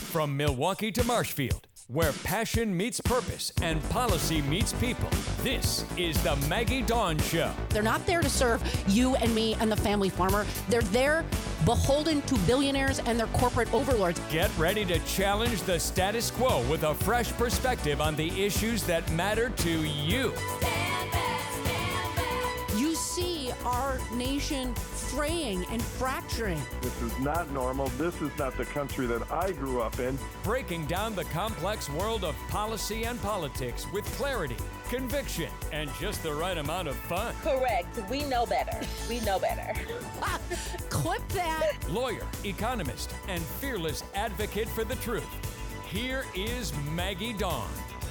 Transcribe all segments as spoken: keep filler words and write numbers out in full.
From Milwaukee to Marshfield, where passion meets purpose and policy meets people, this is the Maggie Dawn Show. They're not there to serve you and me and the family farmer. They're there beholden to billionaires and their corporate overlords. Get ready to challenge the status quo with a fresh perspective on the issues that matter to you. Stand back, stand back. You see our nation fraying and fracturing. This is not normal. This is not the country that I grew up in. Breaking down the complex world of policy and politics with clarity, conviction, and just the right amount of fun. Correct. We know better. We know better. Clip that. Lawyer, economist, and fearless advocate for the truth. Here is Maggie Dawn.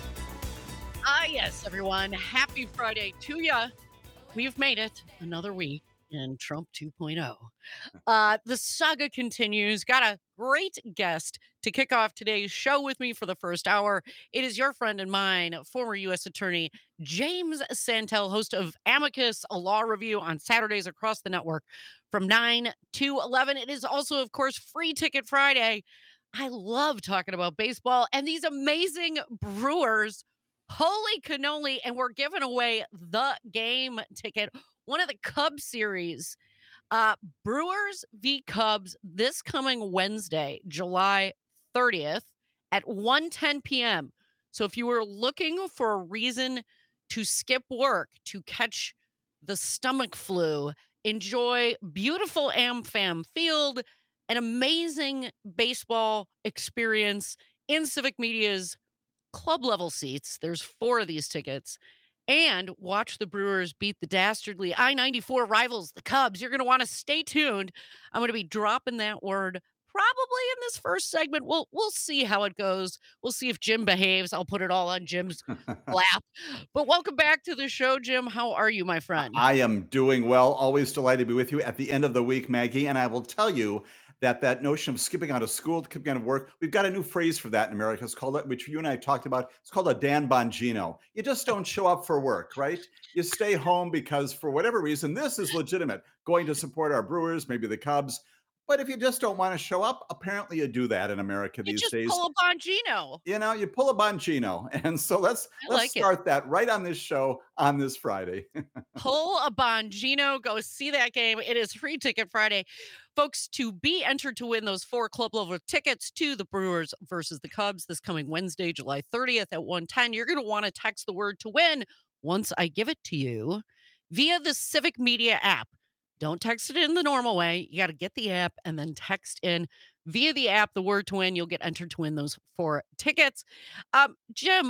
Ah, yes, everyone. Happy Friday to ya. We've made it another week in Trump two point oh. Uh, the saga continues. Got a great guest to kick off today's show with me for the first hour. It is your friend and mine, former U S Attorney James Santel, host of Amicus, a law review on Saturdays across the network from nine to eleven. It is also, of course, Free Ticket Friday. I love talking about baseball and these amazing Brewers. Holy cannoli. And we're giving away the game ticket. One of the Cubs series, uh, Brewers v. Cubs, this coming Wednesday, July thirtieth at one ten p.m. So if you were looking for a reason to skip work, to catch the stomach flu, enjoy beautiful AmFam Field, an amazing baseball experience in Civic Media's club level seats. There's four of these tickets. And watch the Brewers beat the dastardly I ninety-four rivals, the Cubs. You're going to want to stay tuned. I'm going to be dropping that word probably in this first segment. We'll we'll see how it goes. We'll see if Jim behaves. I'll put it all on Jim's lap. But welcome back to the show, Jim. How are you, my friend? I am doing well. Always delighted to be with you at the end of the week, Maggie. And I will tell you that that notion of skipping out of school, skipping out of work, we've got a new phrase for that in America. It's called, which you and I talked about, it's called a Dan Bongino. You just don't show up for work, right? You stay home because for whatever reason, this is legitimate, going to support our Brewers, maybe the Cubs. But if you just don't want to show up, apparently you do that in America you these just days. Pull a Bongino. You know, you pull a Bongino. And so let's I let's like start it. that right on this show on this Friday. Pull a Bongino. Go see that game. It is Free Ticket Friday. Folks, to be entered to win those four club level tickets to the Brewers versus the Cubs this coming Wednesday, July thirtieth at one ten, you're going to want to text the word to win once I give it to you via the Civic Media app. Don't text it in the normal way. You got to get the app and then text in via the app the word to win. You'll get entered to win those four tickets. Um, Jim,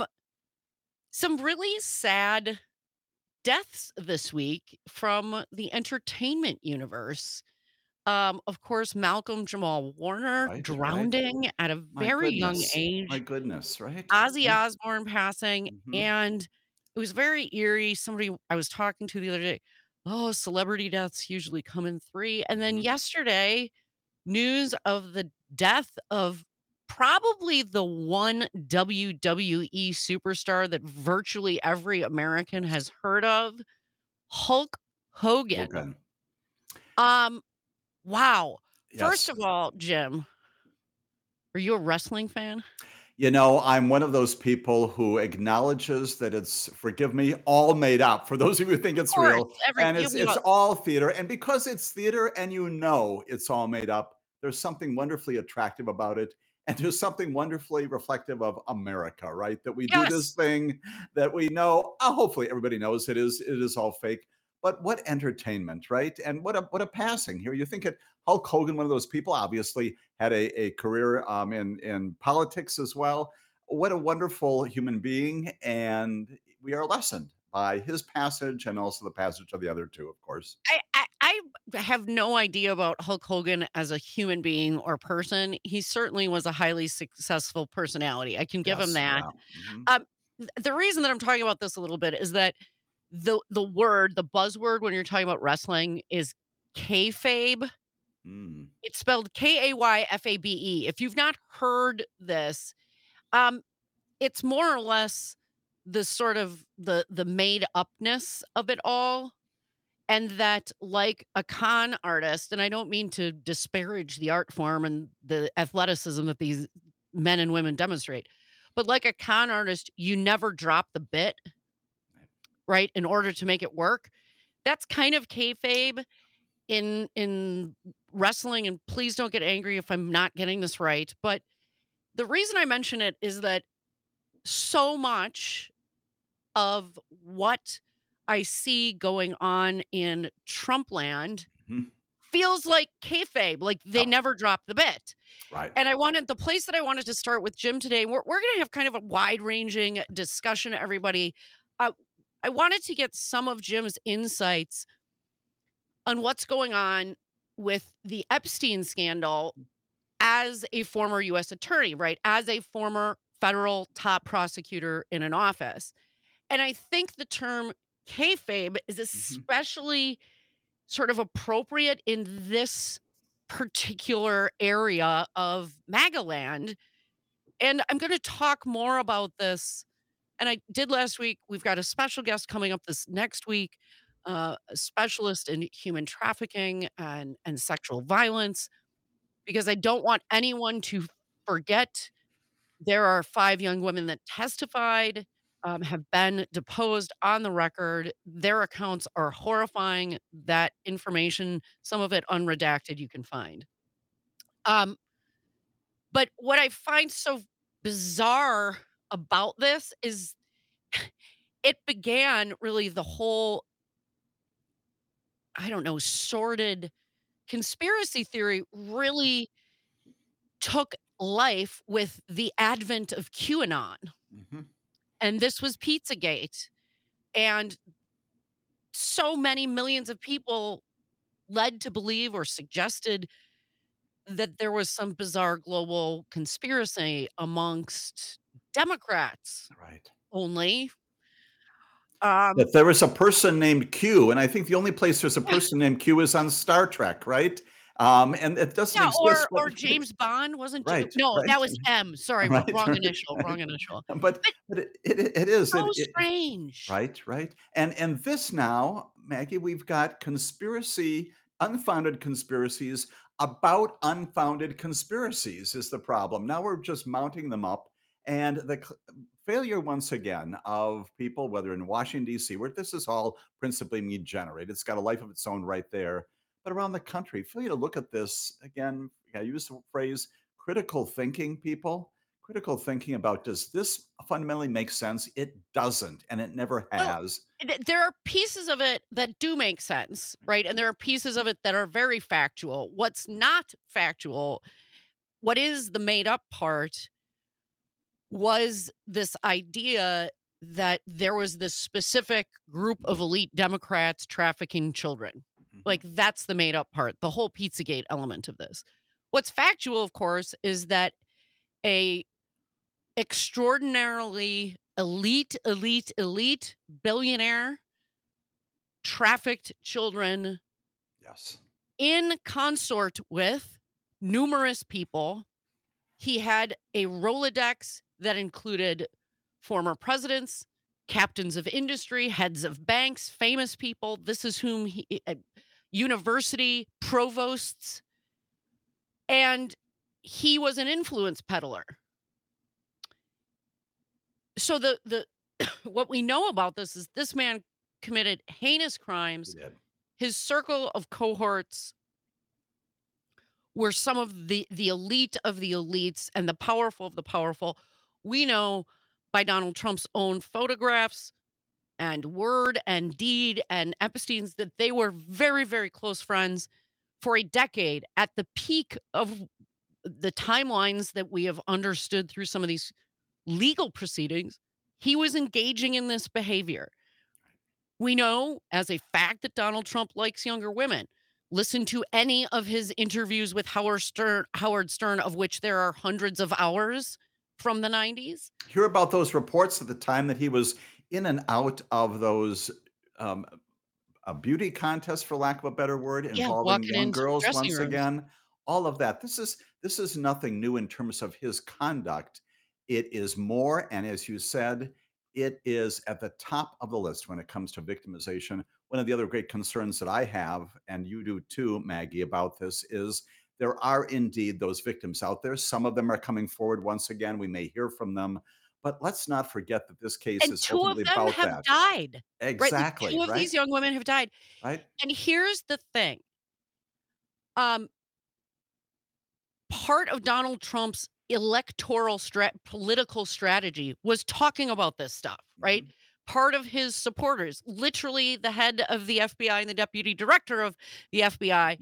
some really sad deaths this week from the entertainment universe. Um, of course, Malcolm Jamal Warner Right, drowning right. at a My very young goodness. age. My goodness, right? Ozzy Yeah. Osbourne passing, Mhm. and it was very eerie. Somebody I was talking to the other day, oh, celebrity deaths usually come in three. And then Mhm. yesterday, news of the death of probably the one W W E superstar that virtually every American has heard of, Hulk Hogan. Hogan. Um, wow. First Yes. of all, Jim, are you a wrestling fan? You know, I'm one of those people who acknowledges that it's, forgive me, all made up. For those of you who think Of it's course, real, every and you it's you it's know, all theater. And because it's theater and you know it's all made up, there's something wonderfully attractive about it. And there's something wonderfully reflective of America, right? That we do this yes. thing that we know, uh, hopefully everybody knows it is it is all fake. But what entertainment, right? And what a what a passing here. You think it Hulk Hogan, one of those people, obviously had a, a career um, in, in politics as well. What a wonderful human being. And we are lessened by his passage and also the passage of the other two, of course. I, I I have no idea about Hulk Hogan as a human being or person. He certainly was a highly successful personality. I can give him Yes. that. Yeah. Mhm. Um, th- the reason that I'm talking about this a little bit is that the the word, the buzzword when you're talking about wrestling is kayfabe. Mm. It's spelled K A Y F A B E. If you've not heard this, um, it's more or less the sort of the the made upness of it all. And that, like a con artist, and I don't mean to disparage the art form and the athleticism that these men and women demonstrate. But like a con artist, you never drop the bit, right, in order to make it work. That's kind of kayfabe in in wrestling, and please don't get angry if I'm not getting this right. But the reason I mention it is that so much of what I see going on in Trump land Mhm. feels like kayfabe, like they Oh, never drop the bit. right. And I wanted the place that I wanted to start with Jim today. We're we're going to have kind of a wide-ranging discussion, everybody. Uh, I wanted to get some of Jim's insights on what's going on with the Epstein scandal as a former U S attorney, right? As a former federal top prosecutor in an office. And I think the term kayfabe is Mhm. especially sort of appropriate in this particular area of MAGA land. And I'm going to talk more about this. And I did last week. We've got a special guest coming up this next week, uh, a specialist in human trafficking and, and sexual violence, because I don't want anyone to forget there are five young women that testified, um, have been deposed on the record. Their accounts are horrifying. That information, some of it unredacted, you can find. Um, but what I find so bizarre about this is it began really the whole, I don't know, sordid conspiracy theory really took life with the advent of QAnon. Mhm. And this was Pizzagate. And so many millions of people led to believe or suggested that there was some bizarre global conspiracy amongst Democrats Right. only. Um, That there was a person named Q, and I think the only place there's a person named Q is on Star Trek, right? Um, and it doesn't yeah, or exist, but or James Bond wasn't. Ja- right, no, right, that was M. Sorry, wr- right, wrong right, initial. right. Wrong initial. But But but it it it is, so it it strange. right, right. And and this now, Maggie, we've got conspiracy, unfounded conspiracies about unfounded conspiracies is the problem. Now we're just mounting them up. And the cl- failure once again of people, whether in Washington, D C, where this is all principally me generated, it's got a life of its own right there. But around the country, failure to look at this again, I use the phrase critical thinking, people critical thinking about does this fundamentally make sense? It doesn't, and it never Well, has. th- there are pieces of it that do make sense, right? And there are pieces of it that are very factual. What's not factual, what is the made up part, was this idea that there was this specific group of elite Democrats trafficking children. Mhm. Like that's the made up part, the whole Pizzagate element of this. What's factual, of course, is that a extraordinarily elite, elite, elite billionaire trafficked children Yes. in consort with numerous people. He had a Rolodex that included former presidents, captains of industry, heads of banks, famous people. This is whom he, uh, university provosts, and he was an influence peddler. So the the what we know about this is this man committed heinous He crimes. did. His circle of cohorts were some of the the elite of the elites and the powerful of the powerful. We know by Donald Trump's own photographs and word and deed and Epstein's that they were very, very close friends for a decade at the peak of the timelines that we have understood through some of these legal proceedings. He was engaging in this behavior. We know as a fact that Donald Trump likes younger women. Listen to any of his interviews with Howard Stern, Howard Stern, of which there are hundreds of hours from the nineties. Hear about those reports at the time that he was in and out of those um, a beauty contest, for lack of a better word, Yeah, involving walking young into girls dressing once rooms. again. All of that. This is this is nothing new in terms of his conduct. It is more, and as you said, it is at the top of the list when it comes to victimization. One of the other great concerns that I have, and you do too, Maggie, about this is there are indeed those victims out there. Some of them are coming forward once again. We may hear from them, but let's not forget that this case And is two of ultimately them about have that. died, right? Like, Exactly, two of right? these young women have died. Right? And here's the thing. Um, part of Donald Trump's electoral strat political strategy was talking about this stuff, right? Mhm. Part of his supporters, literally the head of the F B I and the deputy director of the F B I,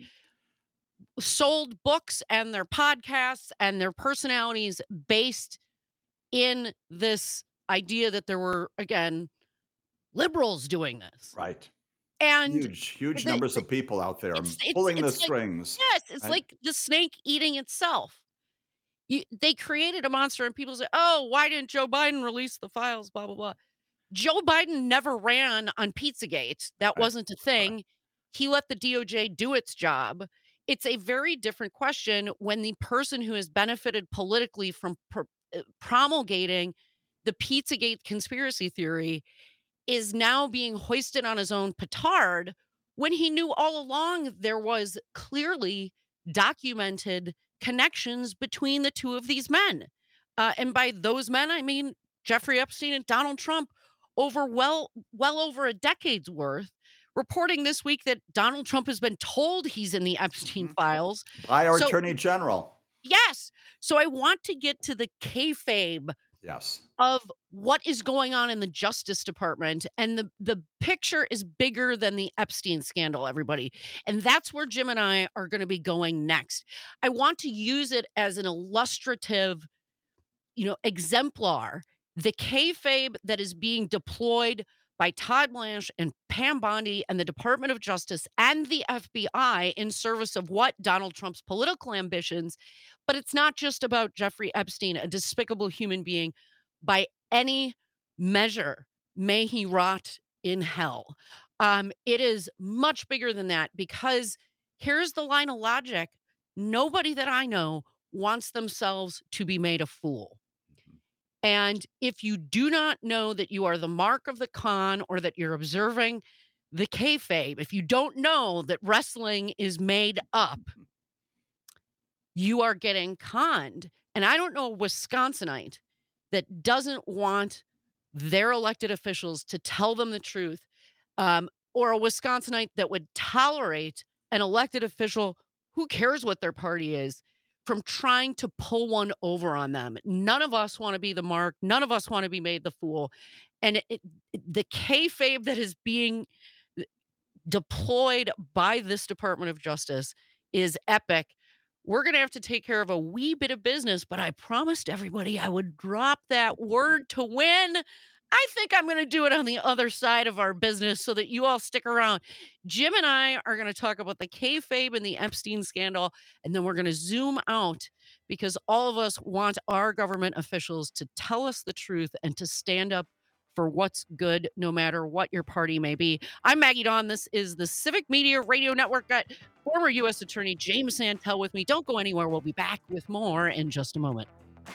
sold books and their podcasts and their personalities based in this idea that there were, again, liberals doing this. Right. And Huge, huge the, numbers the of people out there it's it's pulling the it's like, strings, yes, it's right? like the snake eating itself. You, they created a monster, and people say, "Oh, why didn't Joe Biden release the files?" Blah blah blah. Joe Biden never ran on Pizzagate. That Right. wasn't a Right. thing. He let the D O J do its job. It's a very different question when the person who has benefited politically from pr- uh, promulgating the Pizzagate conspiracy theory is now being hoisted on his own petard when he knew all along there was clearly documented connections between the two of these men. Uh, and by those men, I mean Jeffrey Epstein and Donald Trump over well, well over a decade's worth. Reporting this week that Donald Trump has been told he's in the Epstein Mhm. files. By our So, attorney general. yes. So I want to get to the kayfabe Yes. of what is going on in the Justice Department, and the the picture is bigger than the Epstein scandal, everybody, and that's where Jim and I are gonna be going next. I want to use it as an illustrative, you know, exemplar, the kayfabe that is being deployed by Todd Blanche and Pam Bondi and the Department of Justice and the F B I in service of what? Donald Trump's political ambitions. But it's not just about Jeffrey Epstein, a despicable human being by any measure. May he rot in hell. Um, it is much bigger than that because here's the line of logic. Nobody that I know wants themselves to be made a fool. And if you do not know that you are the mark of the con or that you're observing the kayfabe, if you don't know that wrestling is made up, you are getting conned. And I don't know a Wisconsinite that doesn't want their elected officials to tell them the truth, um, or a Wisconsinite that would tolerate an elected official, who cares what their party is, from trying to pull one over on them. None of us want to be the mark. None of us want to be made the fool. And it, it, the kayfabe that is being deployed by this Department of Justice is epic. We're going to have to take care of a wee bit of business, but I promised everybody I would drop that word to win. I think I'm going to do it on the other side of our business so that you all stick around. Jim and I are going to talk about the kayfabe and the Epstein scandal, and then we're going to zoom out because all of us want our government officials to tell us the truth and to stand up for what's good, no matter what your party may be. I'm Maggie Dawn. This is the Civic Media Radio Network. Got former U S Attorney James Santel with me. Don't go anywhere. We'll be back with more in just a moment.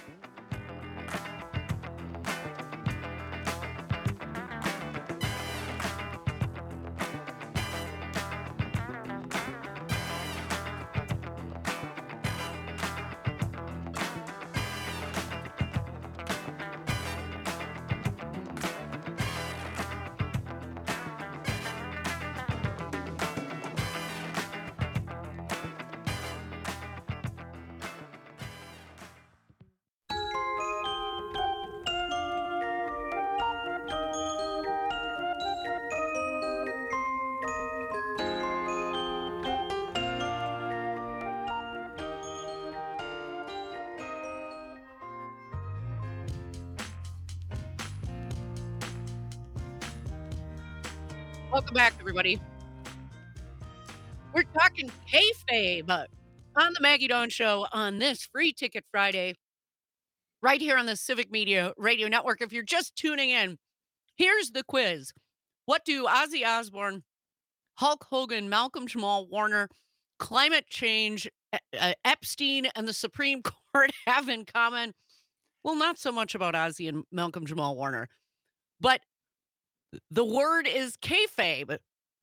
Welcome back, everybody. We're talking kayfabe uh, on the Maggie Dawn Show on this Free Ticket Friday, right here on the Civic Media Radio Network. If you're just tuning in, here's the quiz. What do Ozzy Osbourne, Hulk Hogan, Malcolm Jamal Warner, climate change, E- uh, Epstein, and the Supreme Court have in common? Well, not so much about Ozzy and Malcolm Jamal Warner, but the word is kayfabe.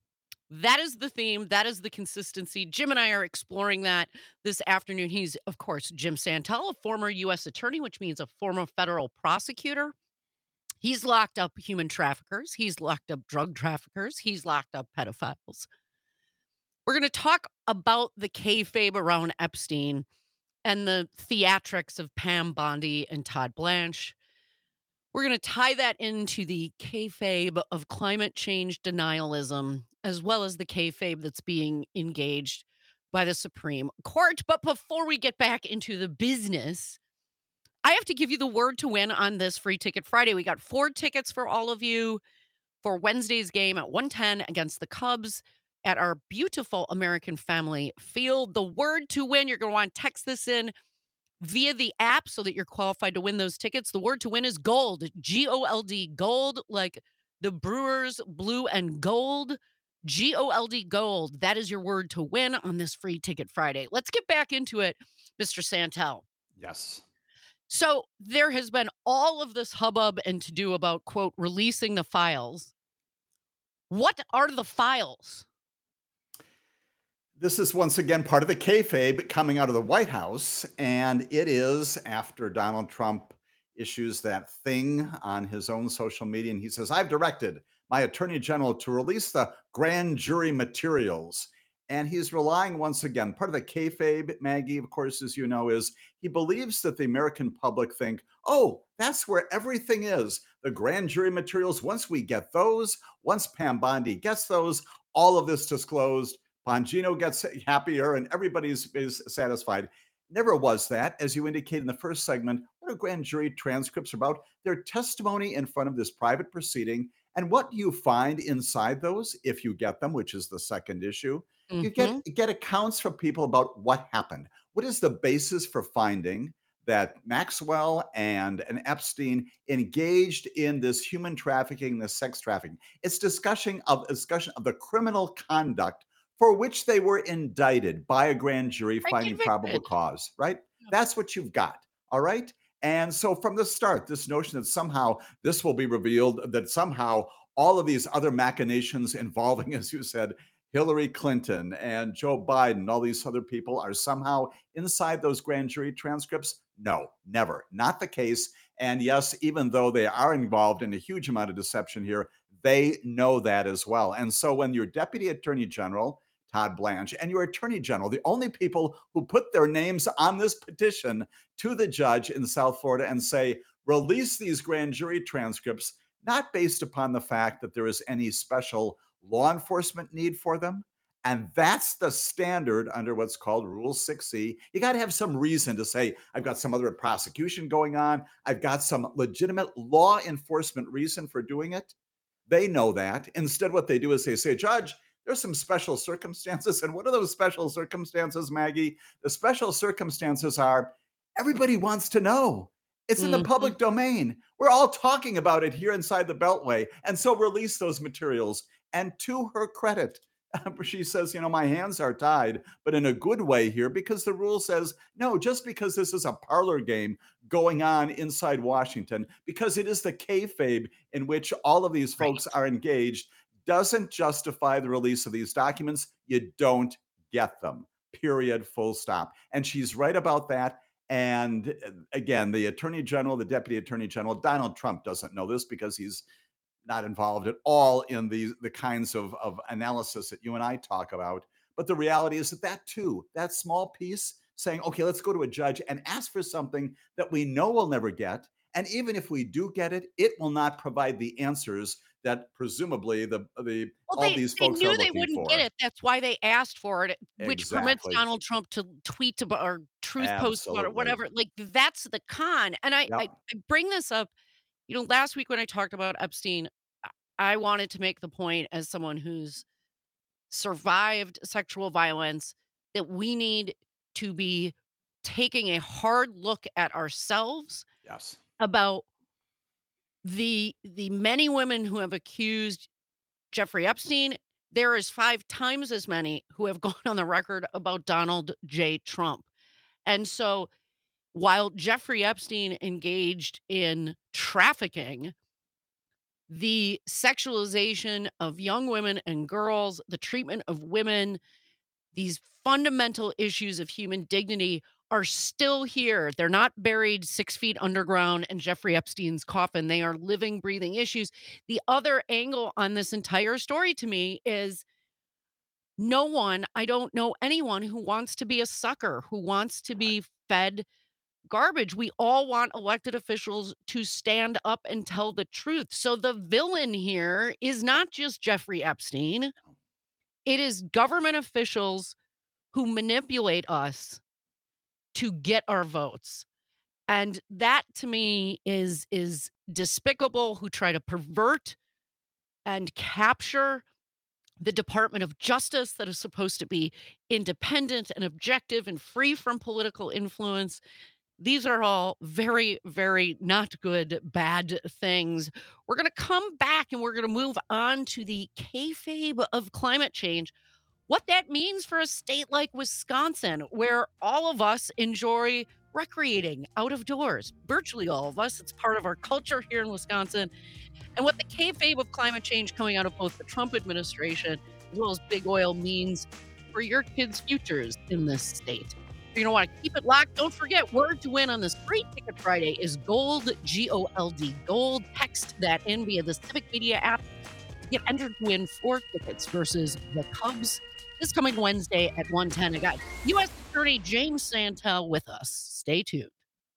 That is the theme. That is the consistency. Jim and I are exploring that this afternoon. He's, of course, Jim Santel, a former U S attorney, which means a former federal prosecutor. He's locked up human traffickers. He's locked up drug traffickers. He's locked up pedophiles. We're going to talk about the kayfabe around Epstein and the theatrics of Pam Bondi and Todd Blanche. We're going to tie that into the kayfabe of climate change denialism, as well as the kayfabe that's being engaged by the Supreme Court. But before we get back into the business, I have to give you the word to win on this Free Ticket Friday. We got four tickets for all of you for Wednesday's game at one ten against the Cubs at our beautiful American Family Field. The word to win, you're going to want to text this in via the app so that you're qualified to win those tickets. The word to win is gold, G O L D, gold, like the Brewers blue and gold, G O L D, gold. That is your word to win on this Free Ticket Friday. Let's get back into it, Mister Santel. Yes. So there has been all of this hubbub and to do about, quote, releasing the files. What are the files? This is once again part of the kayfabe coming out of the White House, and it is after Donald Trump issues that thing on his own social media, and he says, I've directed my attorney general to release the grand jury materials. And he's relying once again, part of the kayfabe, Maggie, of course, as you know, is he believes that the American public think, oh, that's where everything is. The grand jury materials, once we get those, once Pam Bondi gets those, all of this disclosed, Bongino gets happier and everybody's is satisfied. Never was that. As you indicated in the first segment, what are grand jury transcripts about? They're testimony in front of this private proceeding. And what do you find inside those, if you get them, which is the second issue? You get, Mhm. get accounts from people about what happened. What is the basis for finding that Maxwell and, and Epstein engaged in this human trafficking, this sex trafficking? It's discussion of discussion of the criminal conduct for which they were indicted by a grand jury Right, finding probable convicted. cause, right? Yeah. That's what you've got. All right. And so from the start, this notion that somehow this will be revealed, that somehow all of these other machinations involving, as you said, Hillary Clinton and Joe Biden, all these other people are somehow inside those grand jury transcripts. No, never. Not the case. And yes, even though they are involved in a huge amount of deception here, they know that as well. And so when your deputy attorney general, Todd Blanche, and your attorney general, the only people who put their names on this petition to the judge in South Florida and say, release these grand jury transcripts, not based upon the fact that there is any special law enforcement need for them. And that's the standard under what's called Rule six C. You got to have some reason to say, I've got some other prosecution going on. I've got some legitimate law enforcement reason for doing it. They know that. Instead, what they do is they say, Judge, there's some special circumstances. And what are those special circumstances, Maggie? The special circumstances are everybody wants to know. It's in the Mhm. public domain. We're all talking about it here inside the Beltway. And so release those materials. And to her credit, she says, you know, my hands are tied, but in a good way here, because the rule says, no, just because this is a parlor game going on inside Washington, because it is the kayfabe in which all of these Right. folks are engaged, doesn't justify the release of these documents. You don't get them, period, full stop. And she's right about that. And uh, again, the attorney general, the deputy attorney general, Donald Trump doesn't know this because he's not involved at all in the, the kinds of, of analysis that you and I talk about. But the reality is that that too, that small piece saying, okay, let's go to a judge and ask for something that we know we'll never get. And even if we do get it, it will not provide the answers that presumably the the Well, all they these they folks are knew they looking wouldn't get for. it. That's why they asked for it, which permits Exactly. Donald Trump to tweet about or truth post about it, Absolutely. whatever. Like that's the con. And I, I Yep. I bring this up, you know, last week when I talked about Epstein, I I wanted to make the point as someone who's survived sexual violence that we need to be taking a hard look at ourselves Yes. about the the many women who have accused Jeffrey Epstein. There is five times as many who have gone on the record about Donald J. Trump. And so while Jeffrey Epstein engaged in trafficking, the sexualization of young women and girls, the treatment of women, these fundamental issues of human dignity are still here. They're not buried six feet underground in Jeffrey Epstein's coffin. They are living, breathing issues. The other angle on this entire story to me is no one, I don't know anyone who wants to be a sucker, who wants to be fed garbage. We all want elected officials to stand up and tell the truth. So the villain here is not just Jeffrey Epstein, it is government officials who manipulate us to get our votes. And that to me is is despicable, who try to pervert and capture the Department of Justice that is supposed to be independent and objective and free from political influence. These are all very, very not good, bad things. We're going to come back and we're going to move on to the kayfabe of climate change, what that means for a state like Wisconsin, where all of us enjoy recreating out of doors. Virtually all of us. It's part of our culture here in Wisconsin. And what the kayfabe of climate change coming out of both the Trump administration as well as big oil means for your kids' futures in this state. You're going to want to keep it locked. Don't forget, word to win on this free Ticket Friday is GOLD, G O L D, GOLD. Text that in via the Civic Media app to get entered to win four tickets versus the Cubs this coming Wednesday at one ten. I got U S Attorney James Santel with us. Stay tuned.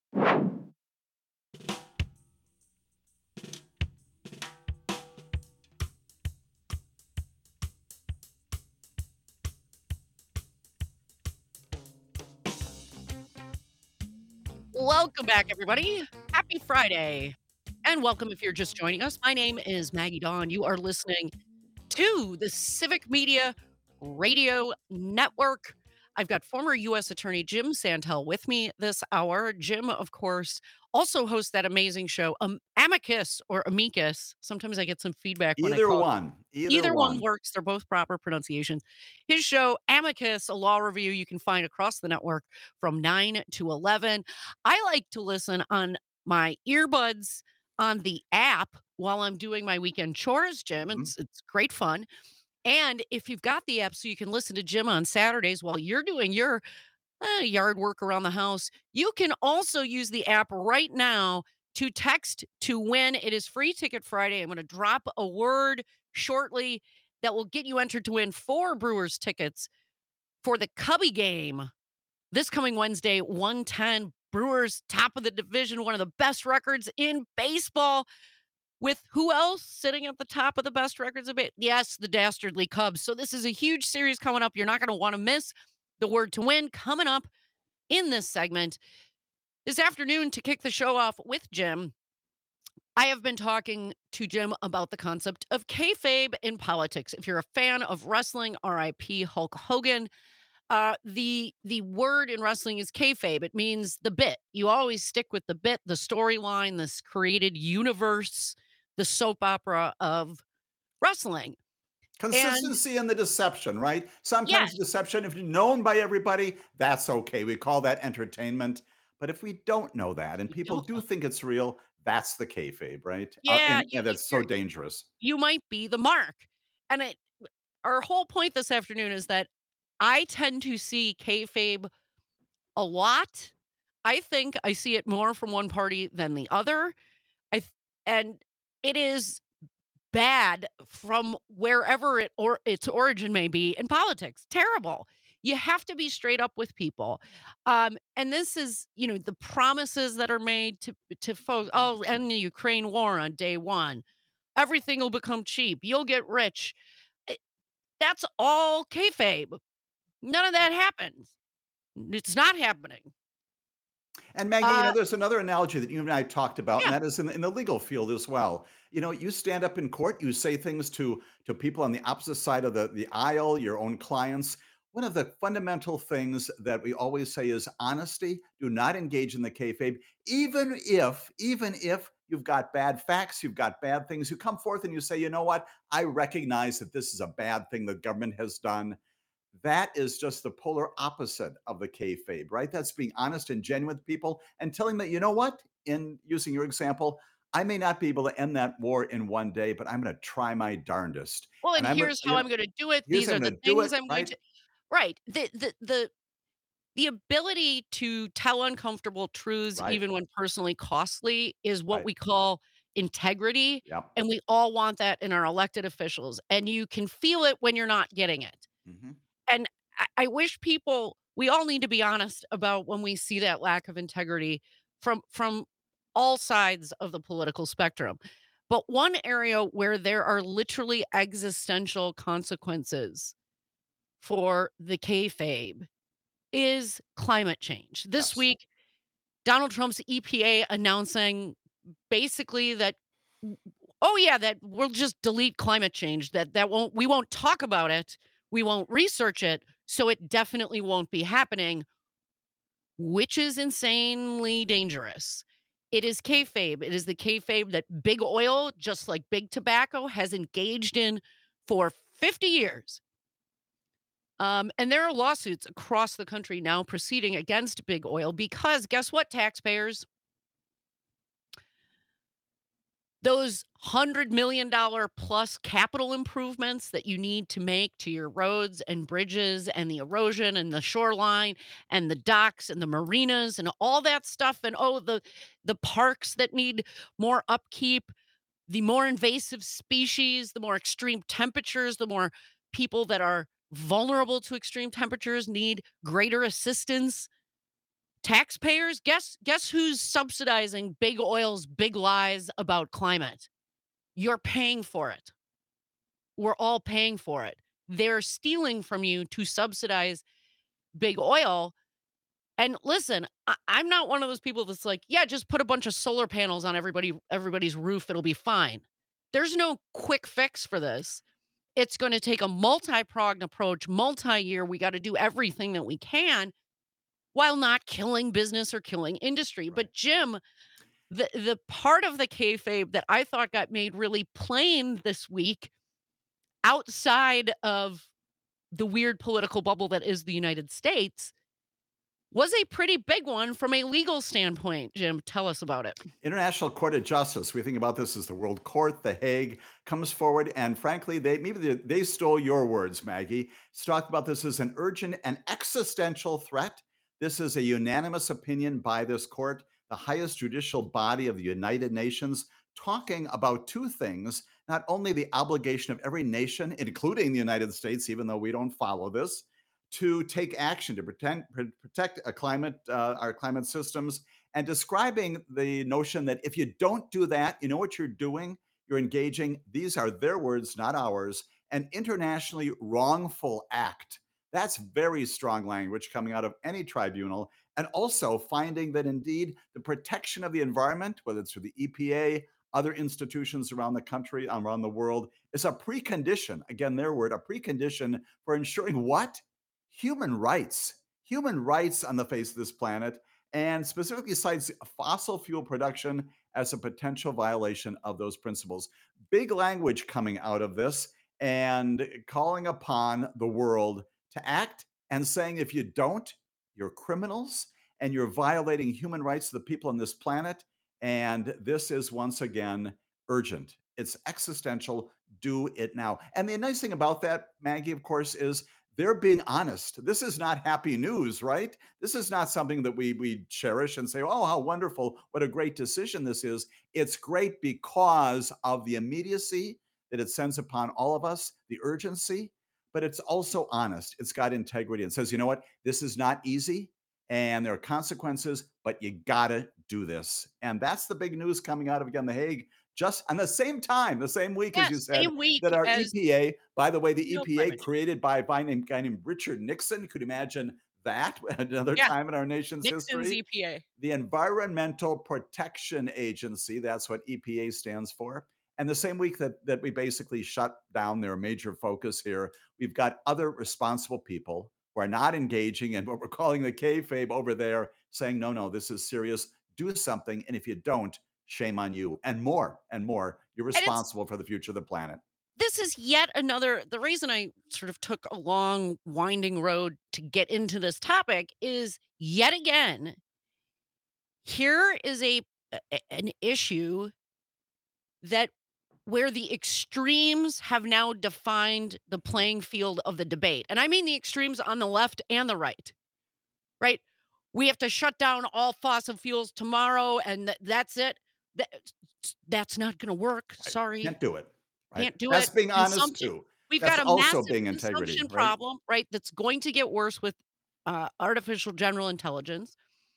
Welcome back, everybody. Happy Friday. And welcome if you're just joining us. My name is Maggie Dawn. You are listening to the Civic Media Radio Network. I've got former U S Attorney Jim Santel with me this hour. Jim, of course, also hosts that amazing show, um, Amicus or Amicus. Sometimes I get some feedback when I Either call it. one. Either, Either one one. works. They're both proper pronunciations. His show, Amicus, a law review you can find across the network from nine to eleven. I like to listen on my earbuds on the app while I'm doing my weekend chores, Jim. Mhm. It's, it's great fun. And if you've got the app so you can listen to Jim on Saturdays while you're doing your uh, yard work around the house, you can also use the app right now to text to win. It is Free Ticket Friday. I'm going to drop a word shortly that will get you entered to win four Brewers tickets for the Cubby game this coming Wednesday, one ten. Brewers, top of the division, one of the best records in baseball. With who else sitting at the top of the best records of it? Yes, the dastardly Cubs. So this is a huge series coming up. You're not going to want to miss the word to win coming up in this segment. This afternoon, to kick the show off with Jim, I have been talking to Jim about the concept of kayfabe in politics. If you're a fan of wrestling, R I P Hulk Hogan, uh, the the word in wrestling is kayfabe. It means the bit. You always stick with the bit, the storyline, this created universe, the soap opera of wrestling. And Consistency and the deception, right? Sometimes yes, deception, if you're known by everybody, that's okay. We call that entertainment. But if we don't know that and you people don't do know. think it's real, that's the kayfabe, right? Uh, Yeah, and, you, and you- that's so you're, dangerous. you might be the mark. And it, our whole point this afternoon is that I tend to see kayfabe a lot. I think I see it more from one party than the other. I th- and it is bad from wherever it or its origin may be in politics. Terrible. You have to be straight up with people. Um, and this is, you know, the promises that are made to to folks. Oh, end the Ukraine war on day one. Everything will become cheap. You'll get rich. Eh, That's all kayfabe. None of that happens. It's not happening. And Maggie, you know, Uh, there's another analogy that you and I talked about, and yeah, that is in, in the legal field as well. You know, you stand up in court, you say things to to people on the opposite side of the, the aisle, your own clients. One of the fundamental things that we always say is honesty. Do not engage in the kayfabe, even if, even if you've got bad facts, you've got bad things. You come forth and you say, you know what? I recognize that this is a bad thing the government has done. That is just the polar opposite of the kayfabe, right? That's being honest and genuine with people and telling them that, you know what? In using your example, I may not be able to end that war in one day, but I'm going to try my darndest. Well, And and I'm going here's to, you how know, I'm going to do it. here's These how are I'm the going to do things it, I'm going right? to. Right. The the the the ability to tell uncomfortable truths, Right, even when personally costly, is what right. we call integrity. Yep. And we all want that in our elected officials. And you can feel it when you're not getting it. Hmm. And I, I wish people, we all need to be honest about when we see that lack of integrity from from all sides of the political spectrum. But one area where there are literally existential consequences for the kayfabe is climate change. This Yes. week, Donald Trump's E P A announcing basically that, oh yeah, that we'll just delete climate change. That that won't we won't talk about it. We won't research it. So it definitely won't be happening, which is insanely dangerous. It is kayfabe. It is the kayfabe that big oil, just like big tobacco, has engaged in for fifty years. Um, and there are lawsuits across the country now proceeding against big oil because guess what, taxpayers? Those hundred million dollar plus capital improvements that you need to make to your roads and bridges and the erosion and the shoreline and the docks and the marinas and all that stuff and oh the the parks that need more upkeep, the more invasive species, the more extreme temperatures, the more people that are vulnerable to extreme temperatures need greater assistance. Taxpayers, guess guess who's subsidizing big oil's big lies about climate? You're paying for it. We're all paying for it. They're stealing from you to subsidize big oil. And listen, I, I'm not one of those people that's like, yeah, just put a bunch of solar panels on everybody everybody's roof. It'll be fine. There's no quick fix for this. It's going to take a multi-pronged approach, multi-year. We got to do everything that we can while not killing business or killing industry. Right. But Jim, the the part of the kayfabe that I thought got made really plain this week, outside of the weird political bubble that is the United States, was a pretty big one from a legal standpoint. Jim, tell us about it. International Court of Justice. We think about this as the World Court. The Hague comes forward, and frankly, they maybe they, they stole your words, Maggie. To talk about this as an urgent and existential threat. This is a unanimous opinion by this court, the highest judicial body of the United Nations, talking about two things: not only the obligation of every nation, including the United States, even though we don't follow this, to take action to pretend, protect a climate, uh, our climate systems, and describing the notion that if you don't do that, you know what you're doing? You're engaging, these are their words, not ours, an internationally wrongful act. That's very strong language coming out of any tribunal. And also finding that indeed the protection of the environment, whether it's through the E P A, other institutions around the country, around the world, is a precondition, again, their word, a precondition for ensuring what? Human rights, human rights on the face of this planet, and specifically cites fossil fuel production as a potential violation of those principles. Big language coming out of this and calling upon the world to act and saying if you don't, you're criminals and you're violating human rights of the people on this planet. And this is once again urgent. It's existential. Do it now. And the nice thing about that, Maggie, of course, is they're being honest. This is not happy news, right? This is not something that we we cherish and say, "Oh, how wonderful! What a great decision this is." It's great because of the immediacy that it sends upon all of us, the urgency, but it's also honest. It's got integrity and says, "You know what? This is not easy and there are consequences, but you got to do this." And that's the big news coming out of again the Hague just on the same time, the same week as you Yes, said, same week that our as E P A, by the way, the no E P A climate change. created by a guy named, guy named Richard Nixon. Could you imagine that at another Yeah, time in our nation's Nixon's history? E P A. The Environmental Protection Agency, that's what E P A stands for. And the same week that, that we basically shut down their major focus here, we've got other responsible people who are not engaging in what we're calling the kayfabe over there, saying, no, no, this is serious. Do something. And if you don't, shame on you. And more and more, you're And it's responsible for the future of the planet. this is yet another the reason I sort of took a long winding road to get into this topic is yet again, here is a, a- an issue that where the extremes have now defined the playing field of the debate. And I mean the extremes on the left and the right, right? We have to shut down all fossil fuels tomorrow and th- that's it. That, that's not going to work. Right. Sorry. Can't do it. Right. Can't do That's it. being honest Consumption. too. We've That's got a also massive being integrity, consumption right? problem, right? That's going to get worse with uh, artificial general intelligence.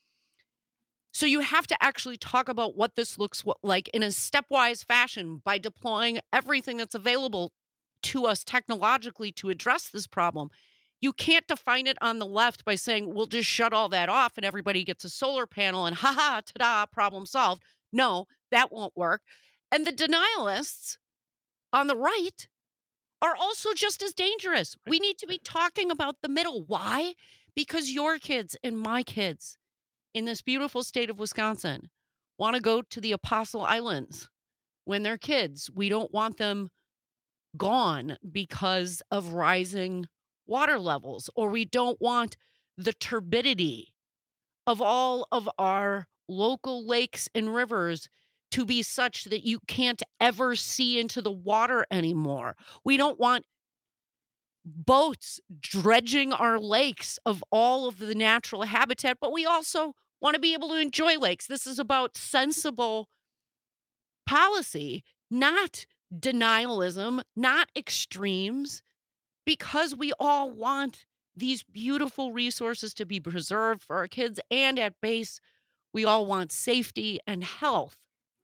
So you have to actually talk about what this looks wh- like in a stepwise fashion by deploying everything that's available to us technologically to address this problem. You can't define it on the left by saying, we'll just shut all that off and everybody gets a solar panel and haha, ta-da, problem solved. No, that won't work. And the denialists on the right are also just as dangerous. We need to be talking about the middle. Why? Because your kids and my kids in this beautiful state of Wisconsin want to go to the Apostle Islands when they're kids. We don't want them gone because of rising water levels, or we don't want the turbidity of all of our local lakes and rivers to be such that you can't ever see into the water anymore. We don't want boats dredging our lakes of all of the natural habitat, but we also want to be able to enjoy lakes. This is about sensible policy, not denialism, not extremes, because we all want these beautiful resources to be preserved for our kids. And at base, we all want safety and health.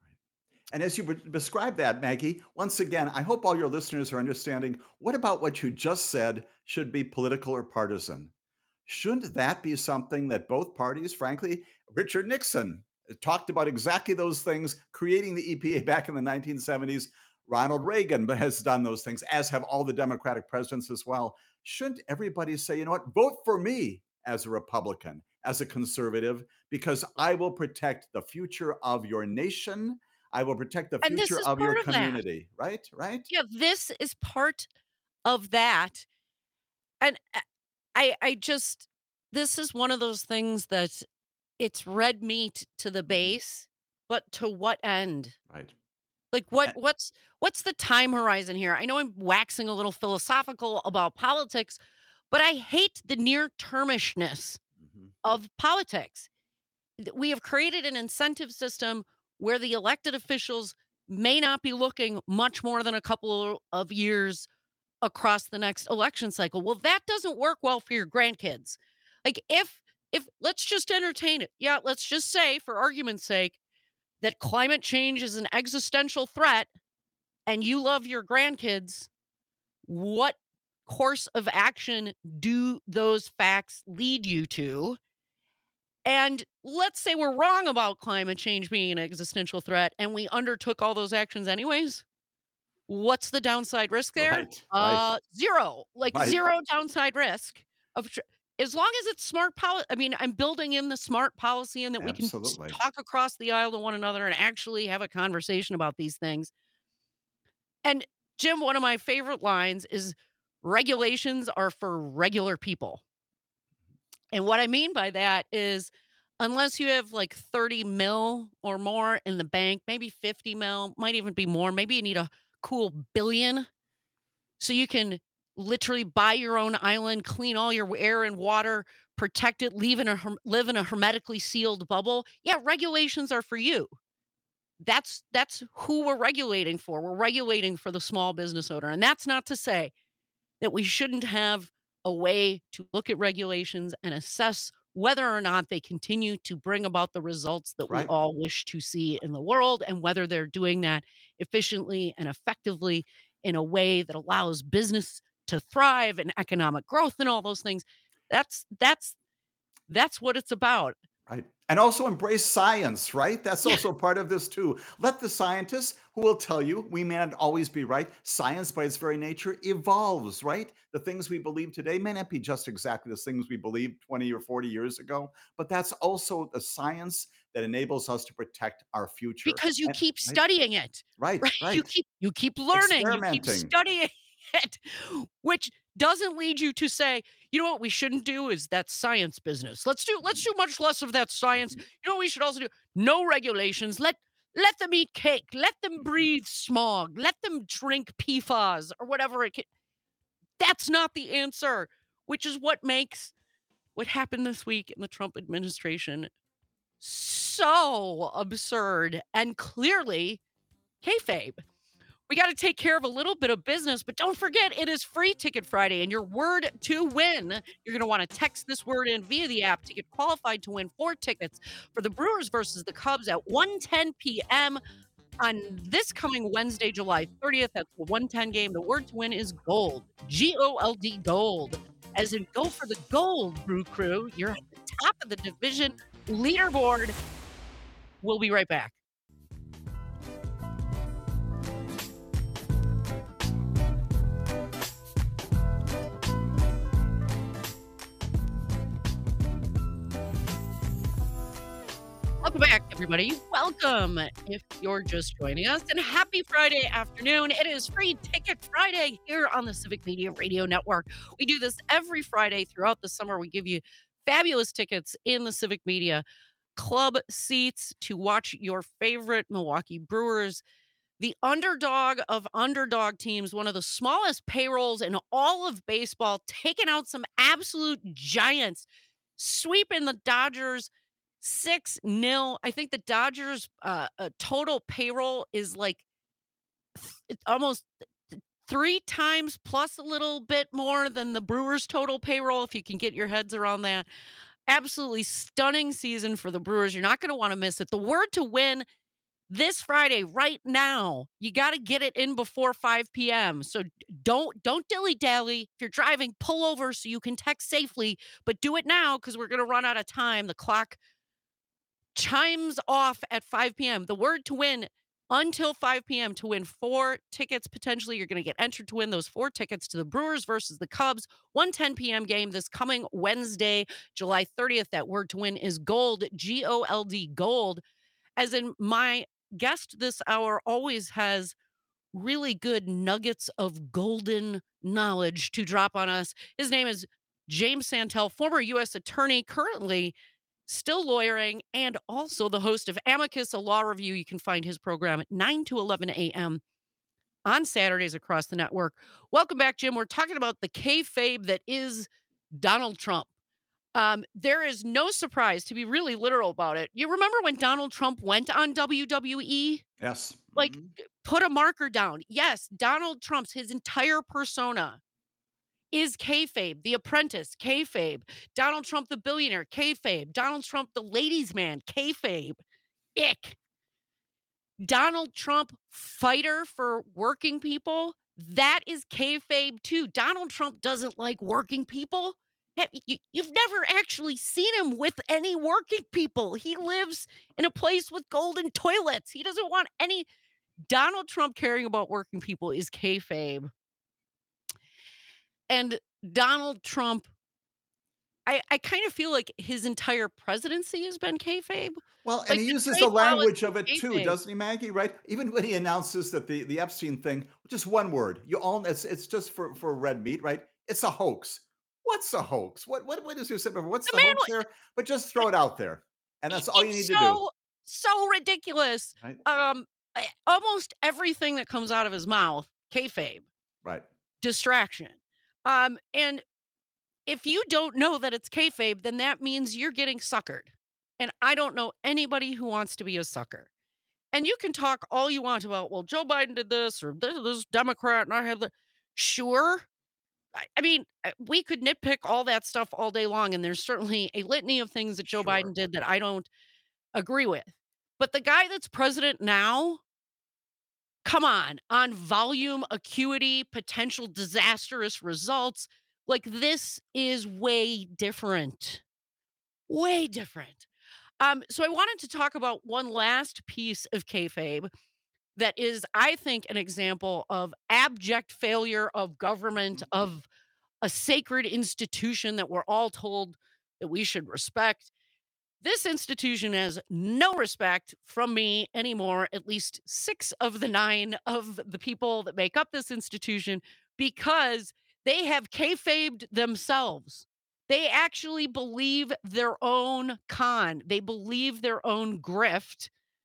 And as you be- describe that, Maggie, once again, I hope all your listeners are understanding what about what you just said should be political or partisan? Shouldn't that be something that both parties, frankly, Richard Nixon talked about exactly those things, creating the E P A back in the nineteen seventies. Ronald Reagan has done those things, as have all the Democratic presidents as well. Shouldn't everybody say, you know what, vote for me as a Republican, as a conservative, because I will protect the future of your nation. I will protect the And this future is of your part of that. community. Right? Right? Yeah, this is part of that. And uh, I I just this is one of those things that it's red meat to the Mhm. base, but to what end? Right. Like what A- what's what's the time horizon here? I know I'm waxing a little philosophical about politics, but I hate the near-termishness Mhm. of politics. Th- We have created an incentive system where the elected officials may not be looking much more than a couple of years across the next election cycle. Well, that doesn't work well for your grandkids. Like if if let's just entertain it. Yeah, let's just say for argument's sake that climate change is an existential threat and you love your grandkids, what course of action do those facts lead you to? And let's say we're wrong about climate change being an existential threat and we undertook all those actions anyways. What's the downside risk there? Right. Right. Uh, zero, like Right. zero downside risk of tr- as long as it's smart policy. I mean, I'm building in the smart policy and that we can s- Absolutely. talk across the aisle to one another and actually have a conversation about these things. And Jim, one of my favorite lines is regulations are for regular people. And what I mean by that is unless you have like thirty mil or more in the bank, maybe fifty mil, might even be more, maybe you need a cool billion so you can literally buy your own island, clean all your air and water, protect it, leave in a herm- live in a hermetically sealed bubble. Yeah, regulations are for you. That's that's who we're regulating for. We're regulating for the small business owner. And that's not to say that we shouldn't have a way to look at regulations and assess whether or not they continue to bring about the results that we Right. all wish to see in the world and whether they're doing that efficiently and effectively in a way that allows business to thrive and economic growth and all those things. That's that's that's what it's about. Right. And also embrace science, right? That's Yeah. also part of this too. Let the scientists who will tell you we may not always be right. Science, by its very nature, evolves, right? The things we believe today may not be just exactly the things we believed twenty or forty years ago, but that's also the science that enables us to protect our future. Because you And, keep right, studying it, right, right? You right. keep you keep learning, you keep Experimenting. studying it, which doesn't lead you to say, you know what we shouldn't do is that science business. Let's do let's do much less of that science. Mhm. You know what we should also do? No regulations. Let Let them eat cake. Let them breathe smog. Let them drink P F A S or whatever it can. That's not the answer, which is what makes what happened this week in the Trump administration so absurd and clearly kayfabe. We got to take care of a little bit of business, but don't forget it is Free Ticket Friday, and your word to win, you're going to want to text this word in via the app to get qualified to win four tickets for the Brewers versus the Cubs at one ten p.m. on this coming Wednesday, July thirtieth. That's the one ten game. The word to win is gold, G O L D, gold, as in go for the gold, Brew Crew. You're at the top of the division leaderboard. We'll be right back. Welcome back, everybody. Welcome if you're just joining us, and happy Friday afternoon. It is Free Ticket Friday here on the Civic Media Radio Network. We do this every Friday throughout the summer. We give you fabulous tickets in the Civic Media Club seats to watch your favorite Milwaukee Brewers, the underdog of underdog teams, one of the smallest payrolls in all of baseball, taking out some absolute giants, sweeping the Dodgers six nil. I think the Dodgers uh, uh, total payroll is like th- almost th- three times plus a little bit more than the Brewers total payroll, if you can get your heads around that. Absolutely stunning season for the Brewers. You're not going to want to miss it. The word to win this Friday, right now, you got to get it in before five p.m. So d- don't don't dilly dally. If you're driving, pull over so you can text safely, but do it now because we're going to run out of time. The clock chimes off at five p.m. The word to win until five p.m. to win four tickets. Potentially, you're going to get entered to win those four tickets to the Brewers versus the Cubs, one ten p.m. game this coming Wednesday, July thirtieth. That word to win is gold, G O L D, gold. As in, my guest this hour always has really good nuggets of golden knowledge to drop on us. His name is James Santel, former U S attorney, currently still lawyering, and also the host of Amicus, a law review. You can find his program at nine to eleven a.m. on Saturdays across the network. Welcome back, Jim. We're talking about the kayfabe that is Donald Trump. Um, there is no surprise, to be really literal about it. You remember when Donald Trump went on W W E? Yes. Like, Mhm. put a marker down. Yes, Donald Trump's, his entire persona is kayfabe. The Apprentice, kayfabe. Donald Trump, the billionaire, kayfabe. Donald Trump, the ladies' man, kayfabe. Ick. Donald Trump, fighter for working people, that is kayfabe too. Donald Trump doesn't like working people. Have you- You've never actually seen him with any working people. He lives in a place with golden toilets. He doesn't want any. Donald Trump caring about working people is kayfabe. And Donald Trump, I, I kind of feel like his entire presidency has been kayfabe. Well, and Like he the uses the trade language policy of it is too, kayfabe. doesn't he, Maggie? Right? Even when he announces that the, the Epstein thing, just one word, you all it's it's just for, for red meat, right? It's a hoax. What's a hoax? What what what is your symptom? What's The the man, hoax there? But just throw it out there. And i- that's all you it's need to do. so, so ridiculous. Right? Um, I- almost everything that comes out of his mouth, kayfabe, Right. distraction. Um, and if you don't know that it's kayfabe, then that means you're getting suckered. And I don't know anybody who wants to be a sucker. And you can talk all you want about, well, Joe Biden did this or this, this Democrat and I have the. Sure. I, I mean, uh, we could nitpick all that stuff all day long. And there's certainly a litany of things that Joe Sure. Biden did that I don't agree with. But the guy that's president now, come on, on volume, acuity, potential disastrous results, like this is way different. Way different. Um, so I wanted to talk about one last piece of kayfabe that is, I think, an example of abject failure of government, of a sacred institution that we're all told that we should respect. This institution has no respect from me anymore, at least six of the nine of the people that make up this institution, because they have kayfabed themselves. They actually believe their own con. They believe their own grift.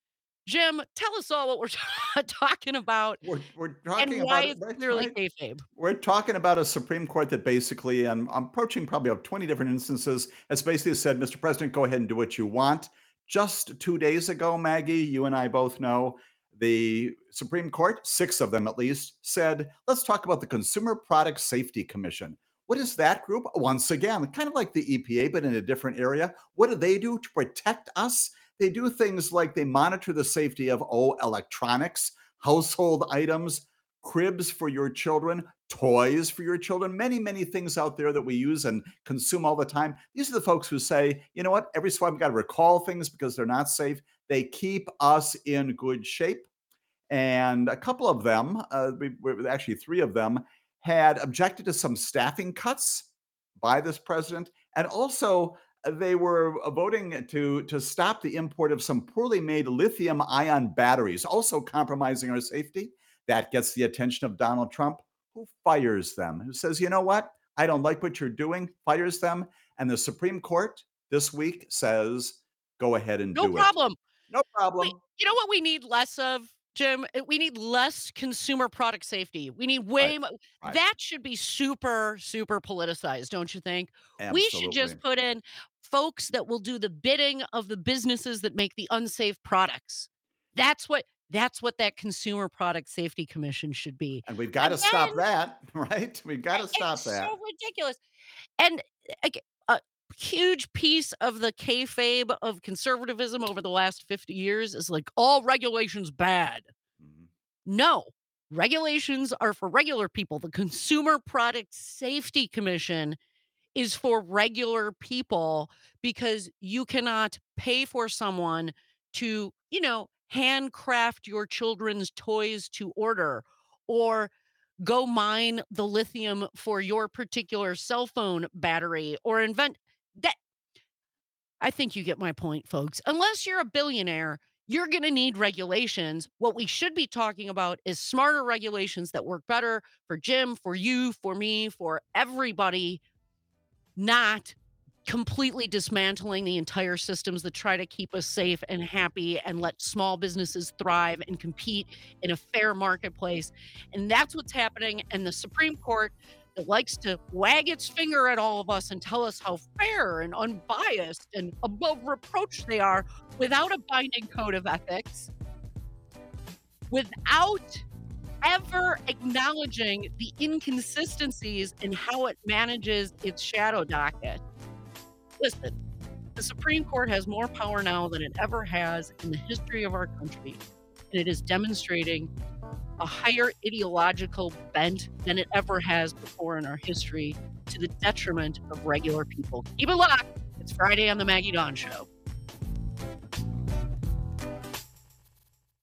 Jim, tell us all what we're talking about We're we're and talking why about it. it's That's clearly right. kayfabe. We're talking about a Supreme Court that basically, and I'm approaching probably of twenty different instances, has basically said, Mister President, go ahead and do what you want. Just two days ago, Maggie, you and I both know the Supreme Court, six of them at least, said, let's talk about the Consumer Product Safety Commission. What is that group? Once again, kind of like the E P A, but in a different area. What do they do to protect us? They do things like they monitor the safety of, oh, electronics, household items, cribs for your children, toys for your children, many, many things out there that we use and consume all the time. These are the folks who say, you know what, every so often we've got to recall things because they're not safe. They keep us in good shape. And a couple of them, uh, we, we- actually three of them, had objected to some staffing cuts by this president. And also, uh, they were uh, voting to, to stop the import of some poorly made lithium ion batteries, also compromising our safety. That gets the attention of Donald Trump, who fires them, who says, you know what? I don't like what you're doing, fires them. And the Supreme Court this week says, go ahead and No do it. problem. No We, problem. you know what we need less of, Jim? Uh, We need less consumer product safety. We need way Right. more. Right. That should be super, super politicized, don't you think? We should Absolutely. just put in folks that will do the bidding of the businesses that make the unsafe products. That's what that's what that Consumer Product Safety Commission should be. And we've got And to stop then that, right? We've got to stop it's that. so ridiculous. And ag- a huge piece of the kayfabe of conservatism over the last fifty years is like all regulations bad. Mhm. No, regulations are for regular people. The Consumer Product Safety Commission is for regular people because you cannot pay for someone to, you know, handcraft your children's toys to order or go mine the lithium for your particular cell phone battery or invent that. I think you get my point, folks. Unless you're a billionaire, you're going to need regulations. What we should be talking about is smarter regulations that work better for Jim, for you, for me, for everybody, not completely dismantling the entire systems that try to keep us safe and happy and let small businesses thrive and compete in a fair marketplace. And that's what's happening. And the Supreme Court that likes to wag its finger at all of us and tell us how fair and unbiased and above reproach they are without a binding code of ethics, without ever acknowledging the inconsistencies in how it manages its shadow docket. Listen, the Supreme Court has more power now than it ever has in the history of our country, and it is demonstrating a higher ideological bent than it ever has before in our history to the detriment of regular people. Keep it locked. It's Friday on the Maggie Dawn Show.